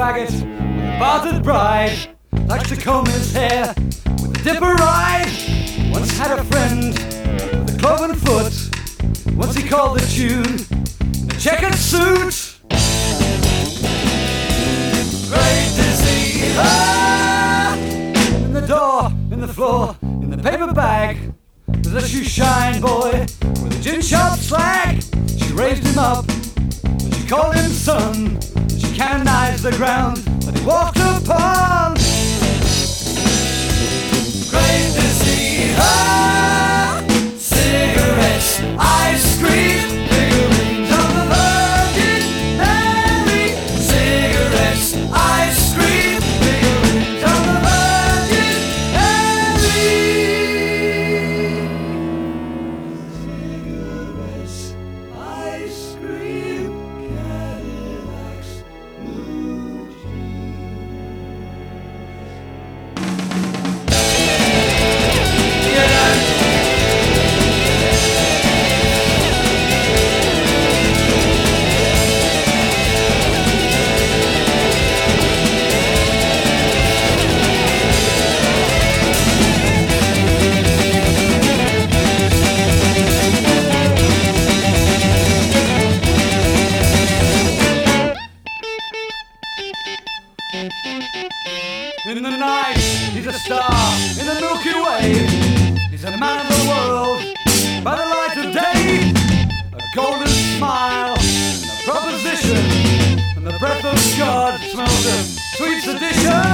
faggot with a battered bride. Likes to comb his hair with a dipper ride. Once had a friend with a cloven foot. Once he called the tune in a checkered suit. Great disease. Ah! In the door, in the floor, in the paper bag. There's a shoe shine boy with a gin shop slag. She raised him up and she called him son. She canonized the ground that he walked upon. Great disease. Ah! Cigarettes, ice cream, figurines of the Virgin Mary. Cigarettes, ice cream, figurines of the Virgin Mary. Cigarettes, ice cream, Cadillacs, blue In the night, he's a star in the Milky Way. He's a man of the world by the light of day. A golden smile and a proposition, and the breath of God smells of sweet sedition.